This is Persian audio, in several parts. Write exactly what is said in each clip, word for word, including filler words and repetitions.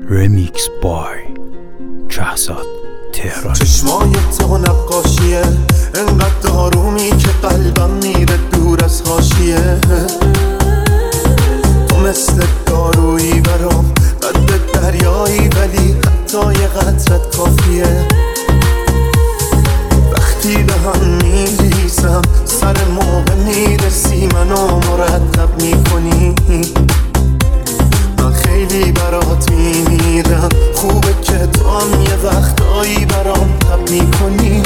رمیکس بای شهزاد تهران. چشمای تو نقاشیه انقدر آرومی که قلبم میره دور از حاشیه. تو مثل دارویی برام قد دریایی، ولی حتی یه قطرت کافیه. وقتی به هم میریزم سر موقع میرسی منو مرتب میکنی. من خیلی برات میمیرم، خوبه که تو هم یه وقتایی برام تب میکنی.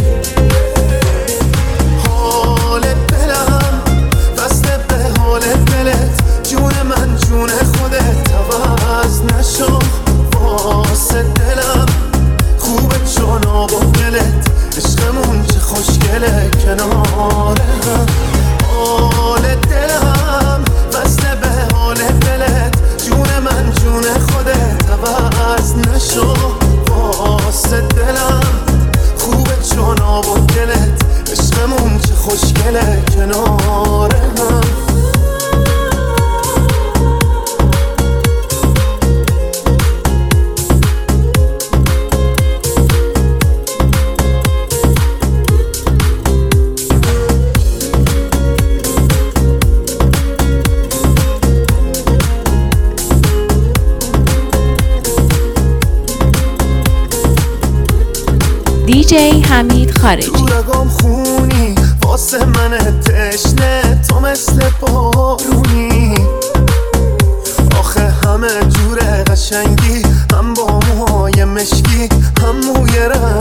حال دلم بسته به حال دلت، جون من جون خودت عوض نشو واسه دلم. خوبه چون آب و دلت، عشقمون چه خوشگله کنار هم. حال دلم بسته به حال دلت، جون من جون خودت عوض نشو واسه دلم. خوبه چون آب و دلت، عشقمون چه خوشگله کنار هم. دی جی حمید خارجی. تو رگام خونی واسه من تشنه، تو مثل بارونی. آخه همه جور قشنگی، هم با موهای مشکی هم موی رنگ